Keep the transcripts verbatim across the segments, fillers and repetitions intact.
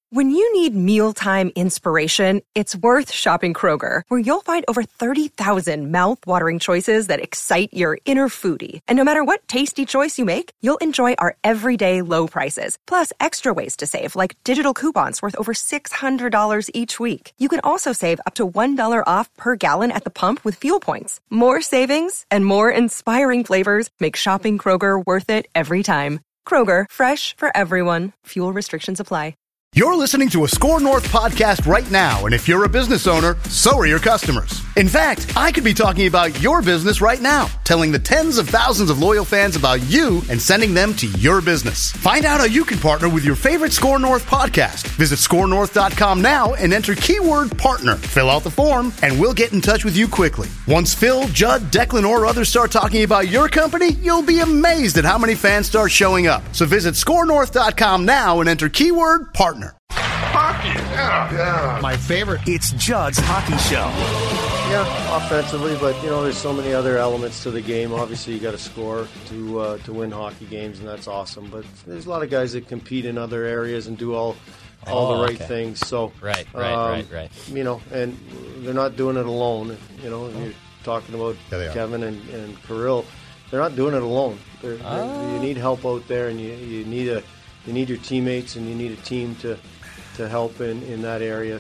When you need mealtime inspiration, it's worth shopping Kroger, where you'll find over thirty thousand mouth-watering choices that excite your inner foodie. And no matter what tasty choice you make, you'll enjoy our everyday low prices, plus extra ways to save, like digital coupons worth over six hundred dollars each week. You can also save up to one dollar off per gallon at the pump with fuel points. More savings and more inspiring flavors make shopping Kroger worth it every time. Kroger, fresh for everyone. Fuel restrictions apply. You're listening to a Score North podcast right now, and if you're a business owner, so are your customers. In fact, I could be talking about your business right now, telling the tens of thousands of loyal fans about you and sending them to your business. Find out how you can partner with your favorite Score North podcast. Visit score north dot com now and enter keyword partner. Fill out the form, and we'll get in touch with you quickly. Once Phil, Judd, Declan, or others start talking about your company, you'll be amazed at how many fans start showing up. So visit score north dot com now and enter keyword partner. Hockey, yeah, yeah. My favorite. It's Judd's Hockey Show. Yeah, offensively, but you know, there's so many other elements to the game. Obviously, you got to score to uh, to win hockey games, and that's awesome. But there's a lot of guys that compete in other areas and do all all oh, the right okay. things. So right, right, um, right, right. You know, and they're not doing it alone. You know, you're talking about yeah, Kevin and, and Kirill. They're not doing it alone. They're, uh. they're, you need help out there, and you you need a you need your teammates, and you need a team to. to help in, in that area.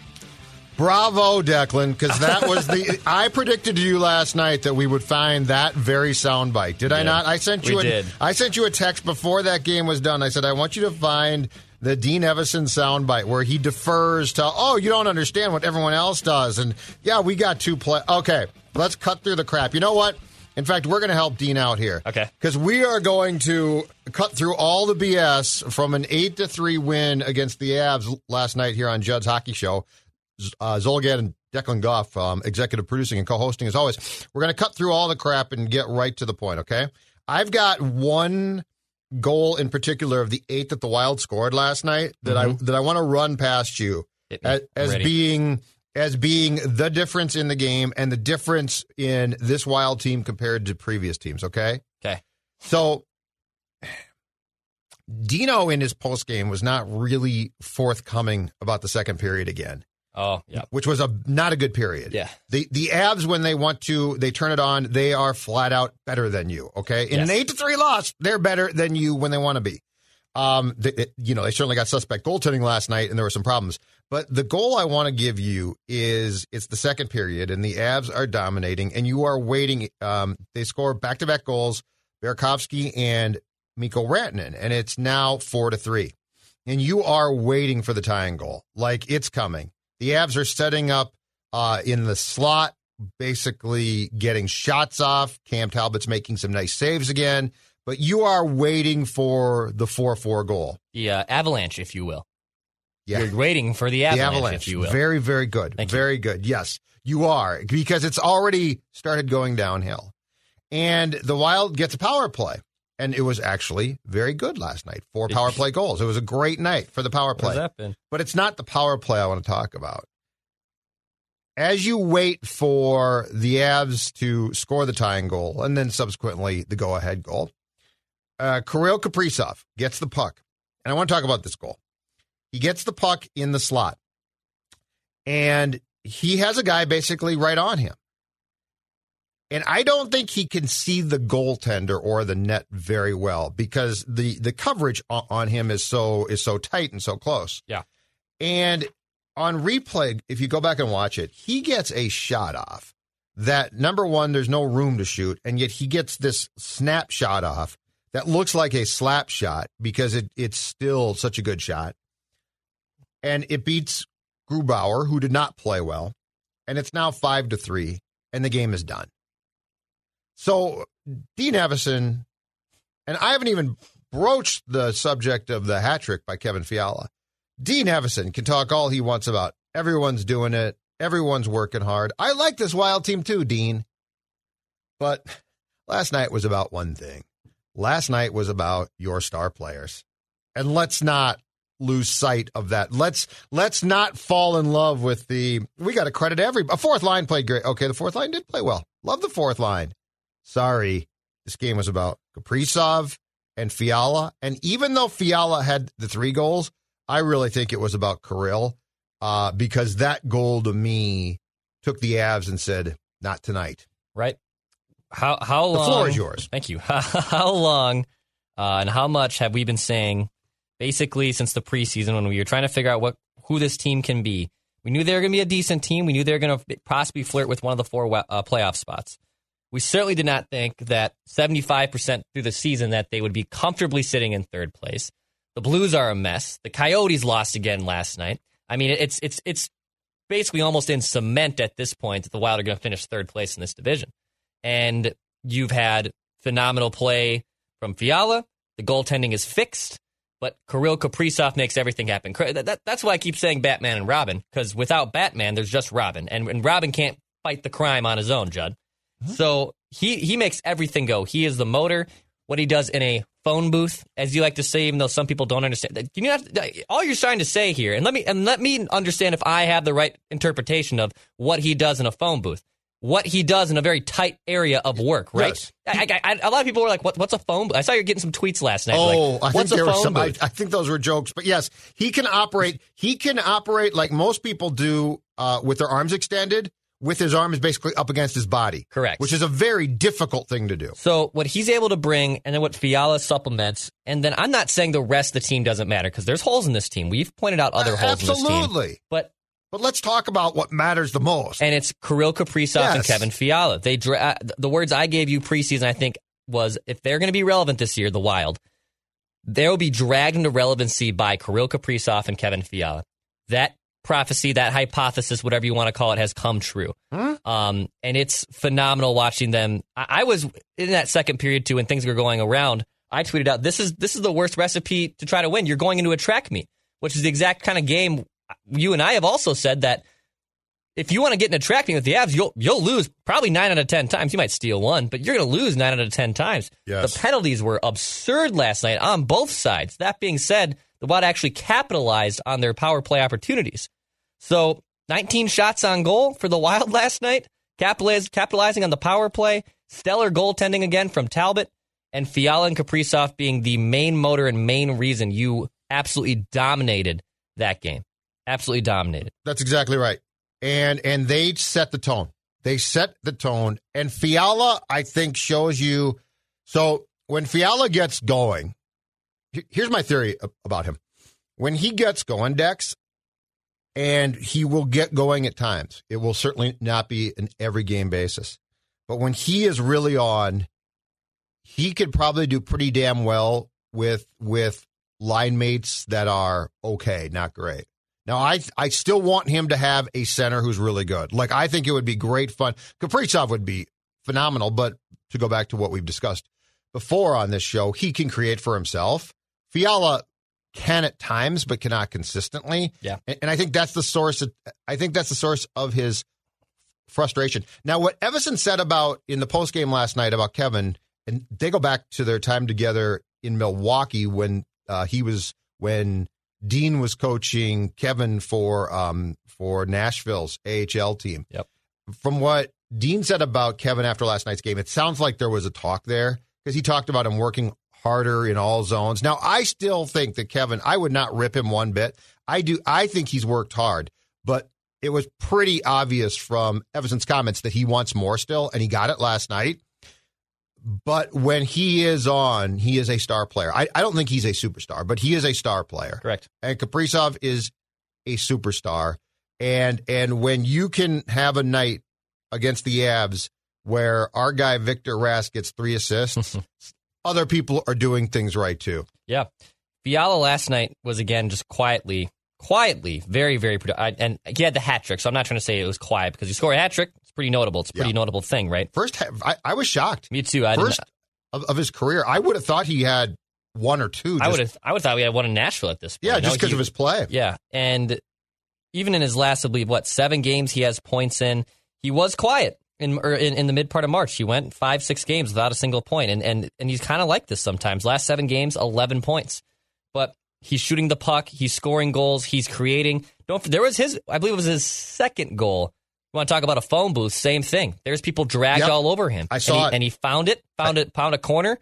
Bravo, Declan, because that was the... I predicted to you last night that we would find that very soundbite. Did I not? I sent you we a, did. I sent you a text before that game was done. I said, I want you to find the Dean Evason soundbite where he defers to, oh, you don't understand what everyone else does. And, yeah, we got two play... Okay, let's cut through the crap. You know what? In fact, we're going to help Dean out here. Okay. Because we are going to cut through all the B S from an eight to three win against the Avs last night here on Judd's Hockey Show. Uh, Zolgad and Declan Goff, um, executive producing and co-hosting as always. We're going to cut through all the crap and get right to the point, okay? I've got one goal in particular of the eight that the Wild scored last night that mm-hmm. I that I want to run past you as, as being... as being the difference in the game and the difference in this Wild team compared to previous teams, okay? Okay. So, Dino in his postgame was not really forthcoming about the second period again. Oh, yeah. Which was a not a good period. Yeah. The the Avs, when they want to, they turn it on, they are flat out better than you, okay? In yes. an eight to three loss, they're better than you when they want to be. Um, they, it, you know, they certainly got suspect goaltending last night, and there were some problems. But the goal I want to give you is it's the second period, and the Avs are dominating, and you are waiting. Um, they score back-to-back goals, Burakovsky and Mikko Rantanen, and it's now four to three. And you are waiting for the tying goal, like it's coming. The Avs are setting up uh, in the slot, basically getting shots off. Cam Talbot's making some nice saves again. But you are waiting for the four four goal. The uh, avalanche, if you will. Yeah. You're waiting for the avalanche, the avalanche, if you will. Very, very good. Thank very you. good. Yes, you are. Because it's already started going downhill. And the Wild gets a power play. And it was actually very good last night. Four power play goals. It was a great night for the power play. What's that been? But it's not the power play I want to talk about. As you wait for the Avs to score the tying goal and then subsequently the go-ahead goal, Uh, Kirill Kaprizov gets the puck. And I want to talk about this goal. He gets the puck in the slot. And he has a guy basically right on him. And I don't think he can see the goaltender or the net very well because the, the coverage on him is so is so tight and so close. Yeah. And on replay, if you go back and watch it, he gets a shot off that, number one, there's no room to shoot, and yet he gets this snapshot off that looks like a slap shot because it, it's still such a good shot. And it beats Grubauer, who did not play well. And it's now five to three, and the game is done. So Dean Evason, and I haven't even broached the subject of the hat trick by Kevin Fiala. Dean Evason can talk all he wants about. Everyone's doing it. Everyone's working hard. I like this Wild team too, Dean. But last night was about one thing. Last night was about your star players. And let's not lose sight of that. Let's let's not fall in love with the, we got to credit every, a fourth line played great. Okay, the fourth line did play well. Love the fourth line. Sorry, this game was about Kaprizov and Fiala. And even though Fiala had the three goals, I really think it was about Kirill uh, because that goal to me took the Avs and said, not tonight. Right. How how long? The floor is yours. Thank you. How long uh, and how much have we been saying, basically, since the preseason when we were trying to figure out what who this team can be? We knew they were going to be a decent team. We knew they were going to possibly flirt with one of the four uh, playoff spots. We certainly did not think that seventy-five percent through the season that they would be comfortably sitting in third place. The Blues are a mess. The Coyotes lost again last night. I mean, it's it's it's basically almost in cement at this point that the Wild are going to finish third place in this division. And you've had phenomenal play from Fiala. The goaltending is fixed, but Kirill Kaprizov makes everything happen. That, that, that's why I keep saying Batman and Robin, because without Batman, there's just Robin. And, and Robin can't fight the crime on his own, Judd. Mm-hmm. So he, he makes everything go. He is the motor. What he does in a phone booth, as you like to say, even though some people don't understand. You know, all you're trying to say here, and let me and let me understand if I have the right interpretation of what he does in a phone booth. What he does in a very tight area of work, right? Yes. I, I, I, a lot of people were like, what, what's a phone booth? I saw you getting some tweets last night. Oh, like, I what's think there a were phone some. I, booth? I think those were jokes, but yes, he can operate. He can operate like most people do uh, with their arms extended, with his arms basically up against his body. Correct. Which is a very difficult thing to do. So what he's able to bring, and then what Fiala supplements, and then I'm not saying the rest of the team doesn't matter, because there's holes in this team. We've pointed out other uh, holes in this team. Absolutely. But But let's talk about what matters the most. And it's Kirill Kaprizov yes. and Kevin Fiala. They dra- the words I gave you preseason, I think, was if they're going to be relevant this year, the Wild, they'll be dragged into relevancy by Kirill Kaprizov and Kevin Fiala. That prophecy, that hypothesis, whatever you want to call it, has come true. Hmm? Um, and it's phenomenal watching them. I-, I was in that second period, too, when things were going around. I tweeted out, this is this is the worst recipe to try to win. You're going into a track meet, which is the exact kind of game. You and I have also said that if you want to get in a track meet with the Avs, you'll you'll lose probably nine out of ten times. You might steal one, but you're going to lose nine out of ten times. Yes. The penalties were absurd last night on both sides. That being said, the Wild actually capitalized on their power play opportunities. So nineteen shots on goal for the Wild last night, capitaliz- capitalizing on the power play. Stellar goaltending again from Talbot, and Fiala and Kaprizov being the main motor and main reason you absolutely dominated that game. Absolutely dominated. That's exactly right. And and they set the tone. They set the tone. And Fiala, I think, shows you. So when Fiala gets going, here's my theory about him. When he gets going, Dex, and he will get going at times. It will certainly not be an every game basis. But when he is really on, he could probably do pretty damn well with with line mates that are okay, not great. Now, I I still want him to have a center who's really good. Like, I think it would be great fun. Kaprizov would be phenomenal, but to go back to what we've discussed before on this show, he can create for himself. Fiala can at times, but cannot consistently. Yeah. And, and I think that's the source of, I think that's the source of his frustration. Now, what Evason said about in the postgame last night about Kevin, and they go back to their time together in Milwaukee when uh, he was when Dean was coaching Kevin for um, for Nashville's A H L team. Yep. From what Dean said about Kevin after last night's game, it sounds like there was a talk there because he talked about him working harder in all zones. Now, I still think that Kevin, I would not rip him one bit. I do. I think he's worked hard, but it was pretty obvious from Evason's comments that he wants more still, and he got it last night. But when he is on, he is a star player. I, I don't think he's a superstar, but he is a star player. Correct. And Kaprizov is a superstar. And and when you can have a night against the Avs where our guy Victor Rask gets three assists, other people are doing things right too. Yeah. Fiala last night was, again, just quietly, quietly, very, very productive. And he had the hat trick, so I'm not trying to say it was quiet because you score a hat trick. It's pretty notable. It's a pretty yeah. notable thing, right? First, I, I was shocked. Me too. I First of, of his career, I would have thought he had one or two. Just, I would have I would have thought we had one in Nashville at this point. Yeah, just because of his play. Yeah, and even in his last, I believe, what, seven games he has points in, he was quiet in in, in the mid part of March. He went five, six games without a single point, and and, and he's kind of like this sometimes. Last seven games, eleven points. But he's shooting the puck, he's scoring goals, he's creating. Don't there was his, I believe it was his second goal. You want to talk about a phone booth? Same thing. There's people dragged yep. all over him. I saw and he, it. And he found it, found I, it, found a corner. Yep.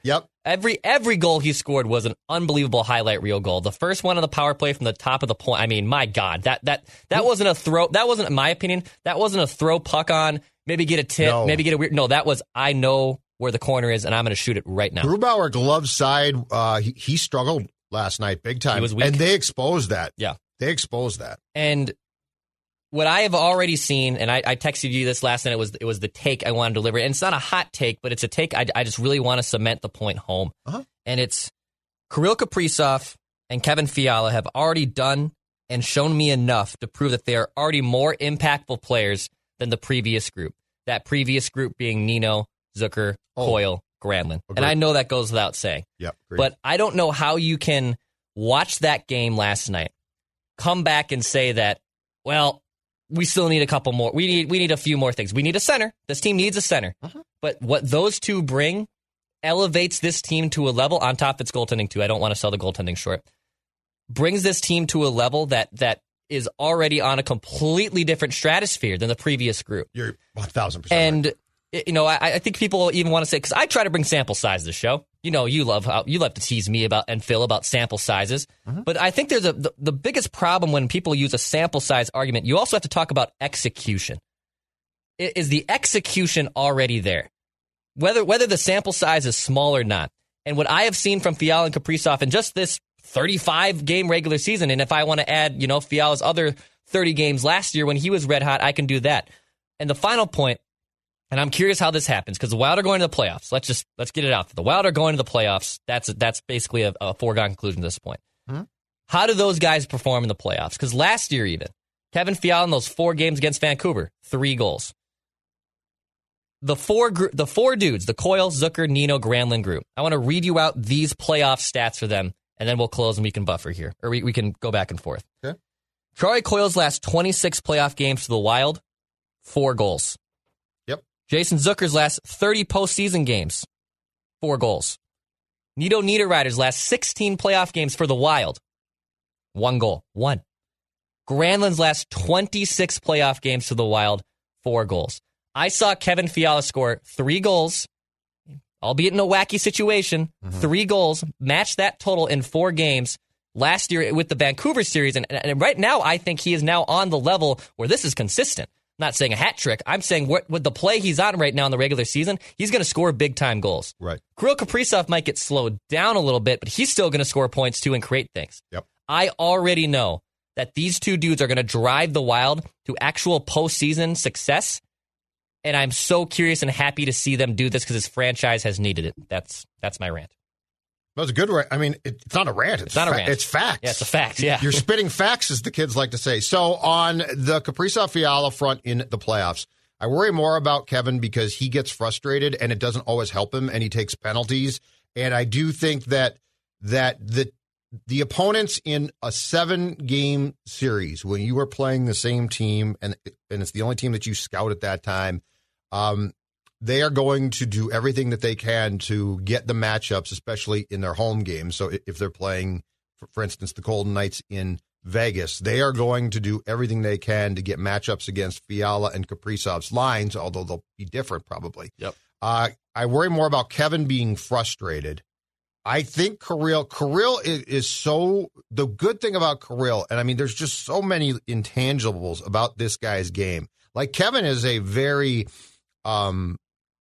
Every every goal he scored was an unbelievable highlight reel goal. The first one on the power play from the top of the point. I mean, my God, that that that wasn't a throw. That wasn't, in my opinion, that wasn't a throw puck on. Maybe get a tip. No. Maybe get a weird. No, that was I know where the corner is, and I'm going to shoot it right now. Grubauer glove side. Uh, he, he struggled last night big time, he was weak. And they exposed that. Yeah, they exposed that. And what I have already seen, and I, I texted you this last night, it was it was the take I want to deliver. And it's not a hot take, but it's a take I, I just really want to cement the point home. Uh-huh. And it's Kirill Kaprizov and Kevin Fiala have already done and shown me enough to prove that they are already more impactful players than the previous group. That previous group being Nino, Zucker, oh. Coyle, Granlund. Agreed. And I know that goes without saying. Yep, but I don't know how you can watch that game last night, come back and say that, well, we still need a couple more. We need we need a few more things. We need a center. This team needs a center. Uh-huh. But what those two bring elevates this team to a level, on top of its goaltending too. I don't want to sell the goaltending short. Brings this team to a level that that is already on a completely different stratosphere than the previous group. You're one thousand percent And, right. you know, I, I think people even want to say, because I try to bring sample size to the show. You know, you love how you love to tease me about and Phil about sample sizes. Mm-hmm. But I think there's a the, the biggest problem when people use a sample size argument. You also have to talk about execution. Is the execution already there? Whether whether the sample size is small or not. And what I have seen from Fiala and Kaprizov in just this thirty-five game regular season, and if I want to add, you know, Fiala's other thirty games last year when he was red hot, I can do that. And the final point, and I'm curious how this happens, because the Wild are going to the playoffs. Let's just let's get it out there. The Wild are going to the playoffs. That's that's basically a, a foregone conclusion at this point. Hmm? How do those guys perform in the playoffs? Because last year even, Kevin Fiala in those four games against Vancouver, three goals. The four gr- the four dudes, the Coyle, Zucker, Nino, Granlund group. I want to read you out these playoff stats for them, and then we'll close and we can buffer here, or we, we can go back and forth. Okay. Charlie Coyle's last twenty-six playoff games for the Wild, four goals. Yep. Jason Zucker's last thirty postseason games, four goals. Nito Niederreiter's last sixteen playoff games for the Wild, one goal, one. Granlund's last twenty-six playoff games for the Wild, four goals. I saw Kevin Fiala score three goals, albeit in a wacky situation, mm-hmm. three goals, match that total in four games last year with the Vancouver series. And, and right now, I think he is now on the level where this is consistent. I'm not saying a hat trick. I'm saying what, with the play he's on right now in the regular season, he's going to score big-time goals. Right. Kirill Kaprizov might get slowed down a little bit, but he's still going to score points too and create things. Yep. I already know that these two dudes are going to drive the Wild to actual postseason success. And I'm so curious and happy to see them do this because this franchise has needed it. That's that's my rant. That was a good rant. I mean, it, it's not a rant. It's, it's not fa- a rant. It's facts. Yeah, it's a fact, yeah. You're spitting facts, as the kids like to say. So on the Kaprizov-Fiala front in the playoffs, I worry more about Kevin because he gets frustrated and it doesn't always help him, and he takes penalties. And I do think that that the the opponents in a seven-game series, when you are playing the same team, and and it's the only team that you scout at that time, Um, they are going to do everything that they can to get the matchups, especially in their home games. So if they're playing, for, for instance, the Golden Knights in Vegas, they are going to do everything they can to get matchups against Fiala and Kaprizov's lines, although they'll be different probably. Yep. Uh, I worry more about Kevin being frustrated. I think Kirill, Kirill is, is so, the good thing about Kirill, and I mean, there's just so many intangibles about this guy's game. Like Kevin is a very... Um,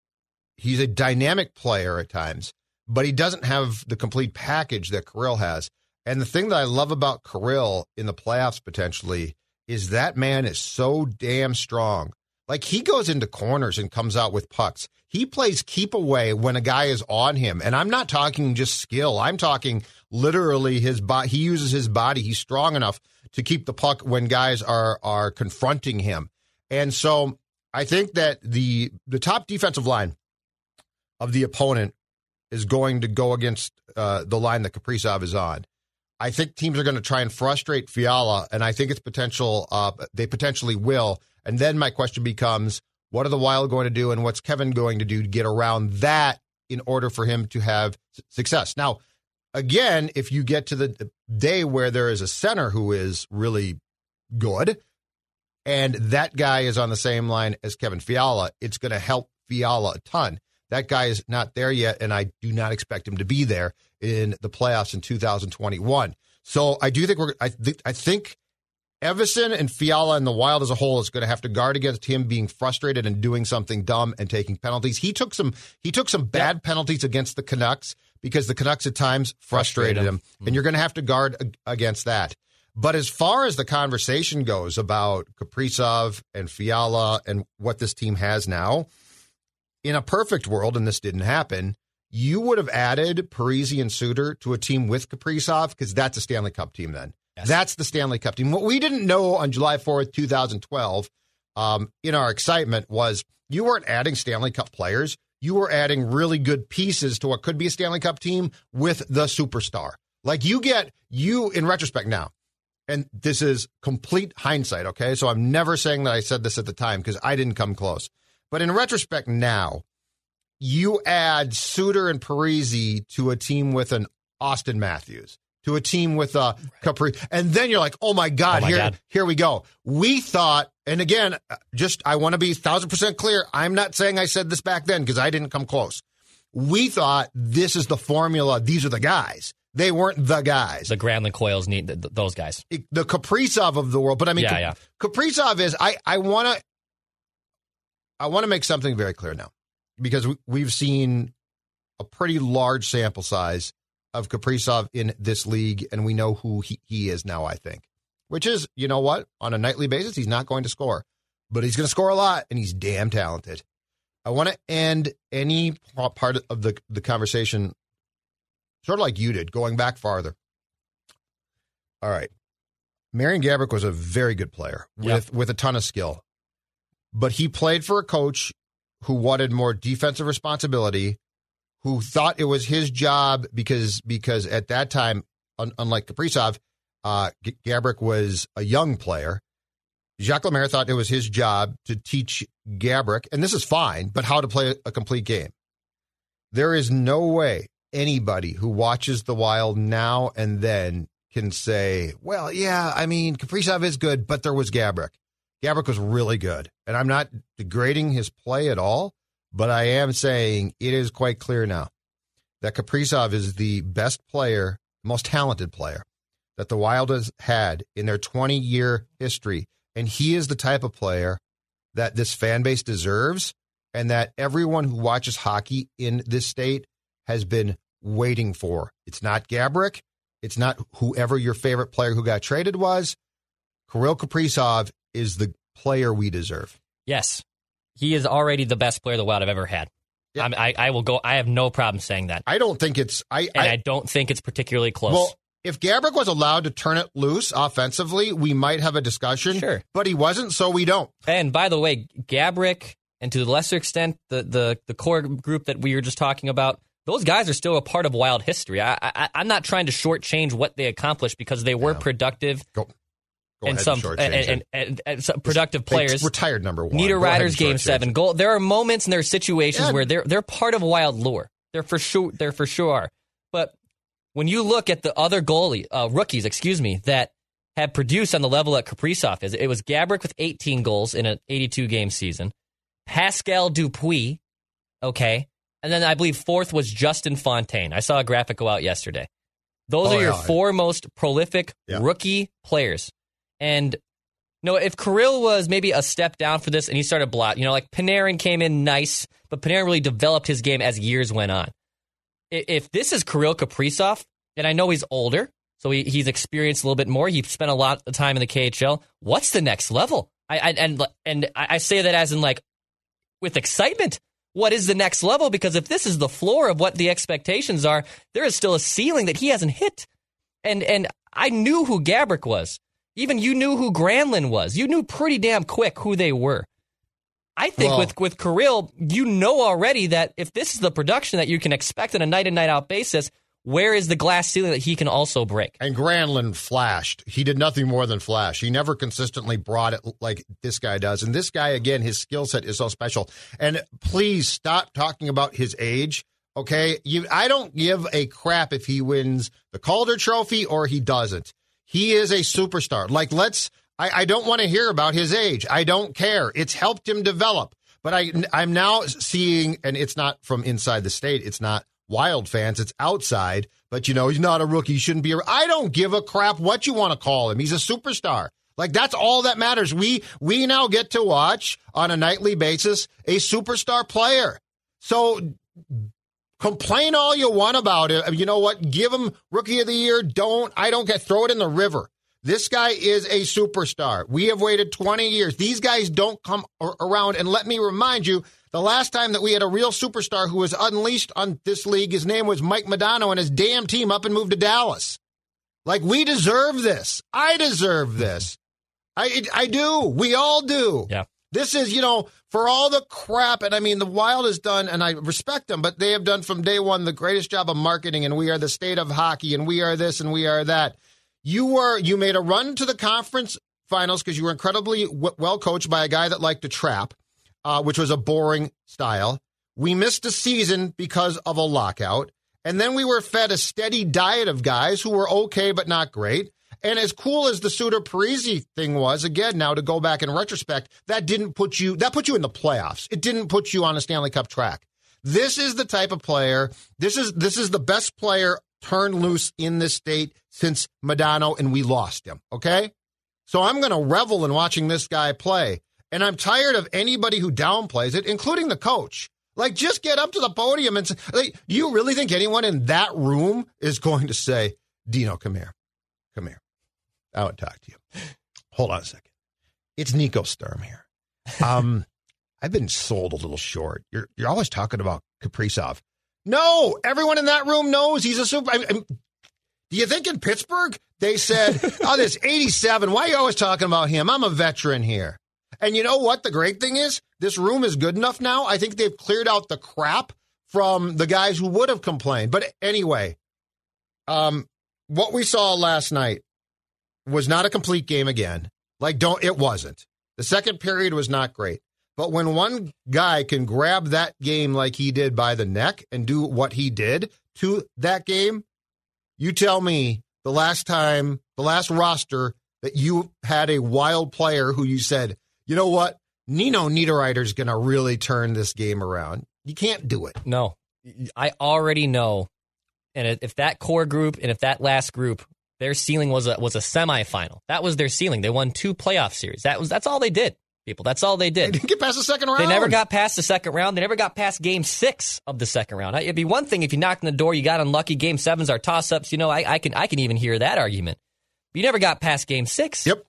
he's a dynamic player at times, but he doesn't have the complete package that Kirill has. And the thing that I love about Kirill in the playoffs potentially is that man is so damn strong. Like he goes into corners and comes out with pucks. He plays keep away when a guy is on him. And I'm not talking just skill. I'm talking literally his body. He uses his body. He's strong enough to keep the puck when guys are, are confronting him. And so I think that the the top defensive line of the opponent is going to go against uh, the line that Kaprizov is on. I think teams are going to try and frustrate Fiala, and I think it's potential. Uh, they potentially will. And then my question becomes, what are the Wild going to do, and what's Kevin going to do to get around that in order for him to have success? Now, again, if you get to the day where there is a center who is really good, and that guy is on the same line as Kevin Fiala, it's going to help Fiala a ton. That guy is not there yet, and I do not expect him to be there in the playoffs in two thousand twenty-one. So I do think we're. I, th- I think Evason and Fiala and the Wild as a whole is going to have to guard against him being frustrated and doing something dumb and taking penalties. He took some. He took some bad yep. penalties against the Canucks because the Canucks at times frustrated, frustrated him, him. Mm-hmm. and you're going to have to guard ag- against that. But as far as the conversation goes about Kaprizov and Fiala and what this team has now, in a perfect world, and this didn't happen, you would have added Parise and Suter to a team with Kaprizov because that's a Stanley Cup team then. Yes. That's the Stanley Cup team. What we didn't know on July fourth, twenty twelve, um, in our excitement was you weren't adding Stanley Cup players. You were adding really good pieces to what could be a Stanley Cup team with the superstar. Like you get, you in retrospect now, and this is complete hindsight, okay? So I'm never saying that I said this at the time because I didn't come close. But in retrospect now, you add Suter and Parise to a team with an Austin Matthews, to a team with a Capri, and then you're like, oh my God, oh my here, God. here we go. We thought, and again, just I want to be one thousand percent clear. I'm not saying I said this back then because I didn't come close. We thought this is the formula. These are the guys. They weren't the guys. The Granlund Coils need th- th- those guys. The Kaprizov of the world. But I mean, yeah, Ka- yeah. Kaprizov is, I, I want to, I want to make something very clear now because we, we've seen a pretty large sample size of Kaprizov in this league, and we know who he, he is now, I think, which is, you know what? On a nightly basis, he's not going to score, but he's going to score a lot, and he's damn talented. I want to end any part of the, the conversation sort of like you did, going back farther. All right. Marian Gaborik was a very good player with, yep. with a ton of skill, but he played for a coach who wanted more defensive responsibility, who thought it was his job because because at that time, un, unlike Kaprizov, uh, G- Gaborik was a young player. Jacques Lemaire thought it was his job to teach Gaborik, and this is fine, but how to play a complete game. There is no way anybody who watches the Wild now and then can say, well, yeah, I mean, Kaprizov is good, but there was Gaborik. Gaborik was really good, and I'm not degrading his play at all, but I am saying it is quite clear now that Kaprizov is the best player, most talented player that the Wild has had in their twenty-year history, and he is the type of player that this fan base deserves and that everyone who watches hockey in this state has been waiting for. It's not Gaborik. It's not whoever your favorite player who got traded was. Kirill Kaprizov is the player we deserve. Yes. He is already the best player the Wild have ever had. Yeah. I, I will go. I have no problem saying that. I don't think it's. I and I, I don't think it's particularly close. Well, if Gaborik was allowed to turn it loose offensively, we might have a discussion. Sure, but he wasn't, so we don't. And by the way, Gaborik, and to the lesser extent, the the the core group that we were just talking about, those guys are still a part of Wild history. I, I I'm not trying to shortchange what they accomplished because they were yeah. productive. Go. Go and some and, and, and, and some productive they players. Retired number one. Nita Ryder's game seven goal. There are moments and there are situations yeah. where they're they're part of Wild lore. They're for sure. They're for sure. But when you look at the other goalie uh, rookies, excuse me, that have produced on the level that Kaprizov is, it was Gaborik with eighteen goals in an eighty-two game season. Pascal Dupuis, okay, and then I believe fourth was Justin Fontaine. I saw a graphic go out yesterday. Those oh, are your yeah. four most prolific yeah. rookie players. And no, if Kirill was maybe a step down for this and he started blot, you know, like Panarin came in nice, but Panarin really developed his game as years went on. If this is Kirill Kaprizov, and I know he's older, so he, he's experienced a little bit more, he spent a lot of time in the K H L, what's the next level? I, I and and I say that as in like with excitement. What is the next level? Because if this is the floor of what the expectations are, there is still a ceiling that he hasn't hit. And and I knew who Gaborik was. Even you knew who Granlund was. You knew pretty damn quick who they were. I think well, with, with Kirill, you know already that if this is the production that you can expect on a night in, night out basis, where is the glass ceiling that he can also break? And Granlund flashed. He did nothing more than flash. He never consistently brought it like this guy does. And this guy, again, his skill set is so special. And please stop talking about his age, okay? You, I don't give a crap if he wins the Calder Trophy or he doesn't. He is a superstar. Like, let's, I, I don't want to hear about his age. I don't care. It's helped him develop. But I, I'm now seeing, and it's not from inside the state. It's not Wild fans. It's outside. But, you know, he's not a rookie. He shouldn't be a I don't give a crap what you want to call him. He's a superstar. Like, that's all that matters. We we now get to watch on a nightly basis a superstar player. So complain all you want about it. You know what? Give him Rookie of the Year. Don't. I don't get. Throw it in the river. This guy is a superstar. We have waited twenty years. These guys don't come around. And let me remind you, the last time that we had a real superstar who was unleashed on this league, his name was Mike Modano, and his damn team up and moved to Dallas. Like, we deserve this. I deserve this. I I do. We all do. Yeah. This is, you know, for all the crap, and I mean, the Wild has done, and I respect them, but they have done from day one the greatest job of marketing, and we are the state of hockey, and we are this, and we are that. You were, you made a run to the conference finals because you were incredibly w- well coached by a guy that liked to trap, uh, which was a boring style. We missed a season because of a lockout, and then we were fed a steady diet of guys who were okay but not great. And as cool as the Suter Parisi thing was, again, now to go back in retrospect, that didn't put you, that put you in the playoffs. It didn't put you on a Stanley Cup track. This is the type of player, this is this is the best player turned loose in this state since Modano, and we lost him, okay? So I'm going to revel in watching this guy play. And I'm tired of anybody who downplays it, including the coach. Like, just get up to the podium and say, like, you really think anyone in that room is going to say, Dino, come here. Come here. I want to talk to you. Hold on a second. It's Nico Sturm here. Um, I've been sold a little short. You're you're always talking about Kaprizov. No, everyone in that room knows he's a super. I mean, do you think in Pittsburgh they said, "Oh, this eighty-seven. Why are you always talking about him? I'm a veteran here." And you know what? The great thing is, this room is good enough now. I think they've cleared out the crap from the guys who would have complained. But anyway, um, what we saw last night was not a complete game again. Like, don't, it wasn't. The second period was not great. But when one guy can grab that game like he did by the neck and do what he did to that game, you tell me the last time, the last roster that you had a Wild player who you said, you know what, Nino Niederreiter's going to really turn this game around. You can't do it. No, I already know. And if that core group and if that last group, their ceiling was a was a semifinal. That was their ceiling. They won two playoff series. That was that's all they did, people. That's all they did. They didn't get past the second round. They never got past the second round. They never got past game six of the second round. It'd be one thing if you knocked on the door, you got unlucky. Game sevens are toss-ups. You know, I, I can I can even hear that argument. But you never got past game six. Yep.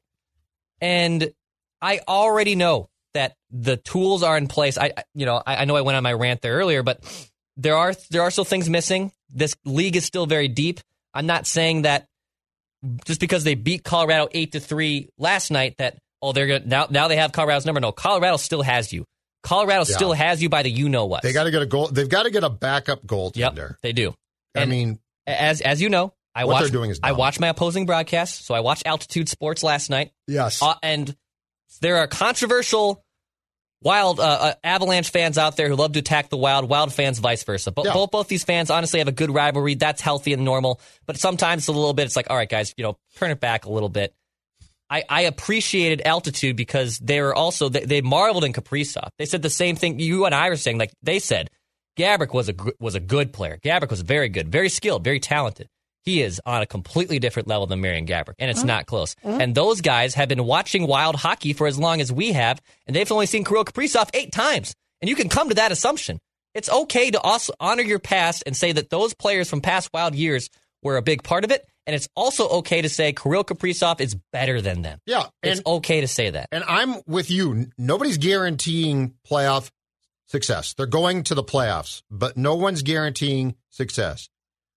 And I already know that the tools are in place. I you know I, I know I went on my rant there earlier, but there are there are still things missing. This league is still very deep. I'm not saying that just because they beat Colorado eight to three last night that, oh, they're gonna, now now they have Colorado's number. No, Colorado still has you. Colorado yeah. still has you by the you know what. They got to get a goal. They've got to get a backup goaltender. Yep, they do. I and mean, as as you know, I what watch they're doing is dumb. I watch my opposing broadcasts. So I watched Altitude Sports last night. Yes, uh, and there are controversial Wild uh, uh, Avalanche fans out there who love to attack the Wild, Wild fans vice versa. But yeah. both both these fans honestly have a good rivalry. That's healthy and normal. But sometimes it's a little bit, it's like, all right, guys, you know, turn it back a little bit. I, I appreciated Altitude because they were also, they, they marveled in Kaprizov. They said the same thing you and I were saying. Like, they said, Gaborik was a, was a good player. Gaborik was very good, very skilled, very talented. He is on a completely different level than Marian Gaborik, and it's mm-hmm. not close. Mm-hmm. And those guys have been watching Wild hockey for as long as we have, and they've only seen Kirill Kaprizov eight times. And you can come to that assumption. It's okay to also honor your past and say that those players from past Wild years were a big part of it, and it's also okay to say Kirill Kaprizov is better than them. Yeah. It's and, okay to say that. And I'm with you. Nobody's guaranteeing playoff success. They're going to the playoffs, but no one's guaranteeing success.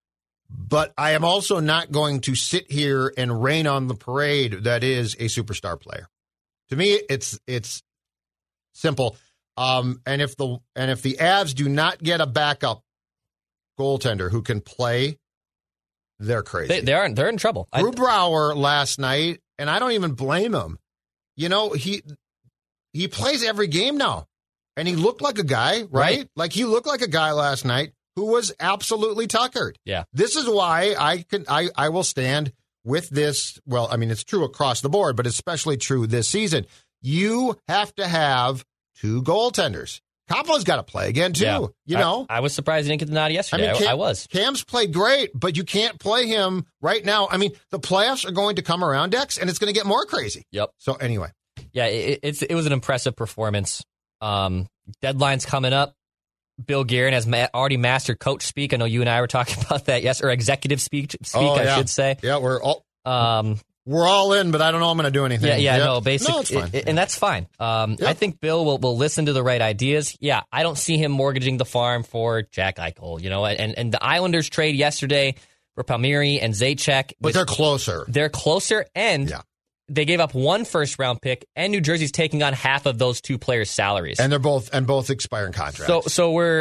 But I am also not going to sit here and rain on the parade that is a superstar player. To me, it's it's simple. Um, and if the and if the Avs do not get a backup goaltender who can play, they're crazy. They, they are they're in trouble. Grubauer last night, and I don't even blame him. You know, he he plays every game now, and he looked like a guy, right? right? Like he looked like a guy last night who was absolutely tuckered. Yeah. This is why I can I, I will stand with this. Well, I mean, it's true across the board, but especially true this season. You have to have two goaltenders. Kapa's got to play again, too. Yeah. You I, know? I was surprised he didn't get the nod yesterday. I, mean, Cam, I, I was. Cam's played great, but you can't play him right now. I mean, the playoffs are going to come around, Dex, and it's going to get more crazy. Yep. So, anyway. Yeah, it, it's it was an impressive performance. Um, deadline's coming up. Bill Guerin has ma- already mastered coach speak. I know you and I were talking about that, yes, or executive speak, speak oh, I yeah. should say. Yeah, we're all... Um, We're all in, but I don't know I'm going to do anything. Yeah, yeah, yep. no, basically, no, it's fine. It, and that's fine. Um, yep. I think Bill will, will listen to the right ideas. Yeah, I don't see him mortgaging the farm for Jack Eichel, you know, and, and the Islanders trade yesterday for Palmieri and Zajac. But they're closer. They're closer, and yeah. they gave up one first round pick, and New Jersey's taking on half of those two players' salaries. And they're both and both expiring contracts. So, so we're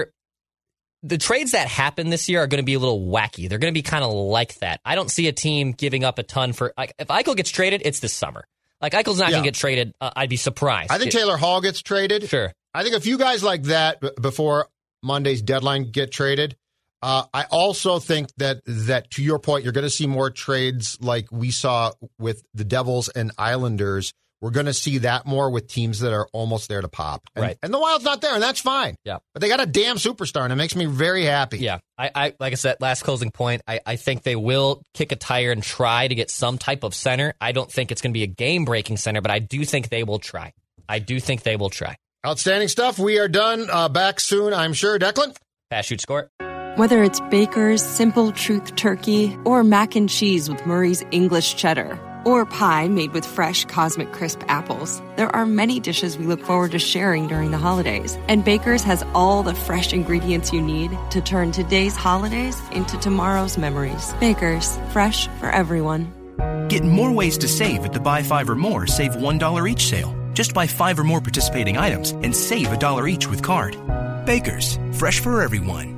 the trades that happen this year are going to be a little wacky. They're going to be kind of like that. I don't see a team giving up a ton for like if Eichel gets traded, it's this summer. Like Eichel's not yeah. going to get traded. Uh, I'd be surprised. I think it, Taylor Hall gets traded. Sure. I think a few guys like that b- before Monday's deadline get traded. Uh, I also think that that to your point, you're going to see more trades like we saw with the Devils and Islanders. We're going to see that more with teams that are almost there to pop. And, right. and the Wild's not there, and that's fine. Yeah. But they got a damn superstar, and it makes me very happy. Yeah. I, I like I said, last closing point, I, I think they will kick a tire and try to get some type of center. I don't think it's going to be a game-breaking center, but I do think they will try. I do think they will try. Outstanding stuff. We are done. Uh, back soon, I'm sure. Declan? Pass, shoot, score. Whether it's Baker's Simple Truth Turkey or mac and cheese with Murray's English Cheddar or pie made with fresh Cosmic Crisp apples, there are many dishes we look forward to sharing during the holidays. And Baker's has all the fresh ingredients you need to turn today's holidays into tomorrow's memories. Baker's, fresh for everyone. Get more ways to save at the Buy Five or More Save one dollar each sale. Just buy five or more participating items and save a dollar each with card. Baker's, fresh for everyone.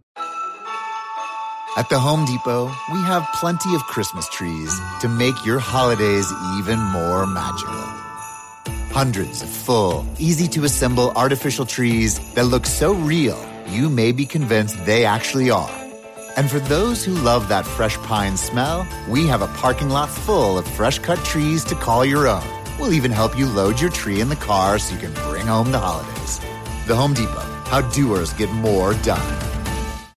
At the Home Depot, we have plenty of Christmas trees to make your holidays even more magical. Hundreds of full, easy-to-assemble artificial trees that look so real, you may be convinced they actually are. And for those who love that fresh pine smell, we have a parking lot full of fresh-cut trees to call your own. We'll even help you load your tree in the car so you can bring home the holidays. The Home Depot, how doers get more done.